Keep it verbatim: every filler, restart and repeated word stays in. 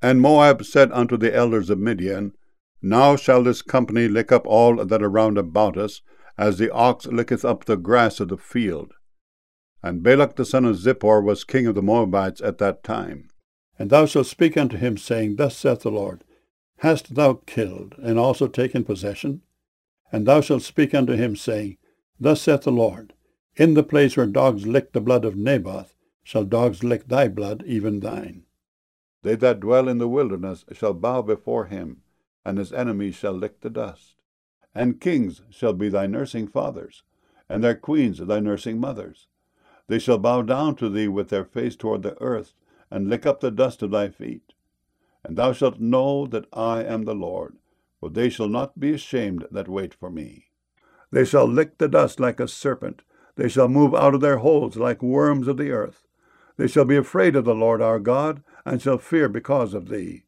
And Moab said unto the elders of Midian, Now shall this company lick up all that are round about us, as the ox licketh up the grass of the field. And Balak the son of Zippor was king of the Moabites at that time. And thou shalt speak unto him, saying, Thus saith the Lord, Hast thou killed, and also taken possession? And thou shalt speak unto him, saying, Thus saith the Lord, In the place where dogs lick the blood of Naboth, shall dogs lick thy blood, even thine. They that dwell in the wilderness shall bow before him, and his enemies shall lick the dust. And kings shall be thy nursing fathers, and their queens thy nursing mothers. They shall bow down to thee with their face toward the earth, and lick up the dust of thy feet. And thou shalt know that I am the Lord, for they shall not be ashamed that wait for me. They shall lick the dust like a serpent. They shall move out of their holes like worms of the earth. They shall be afraid of the Lord our God, and shall fear because of thee.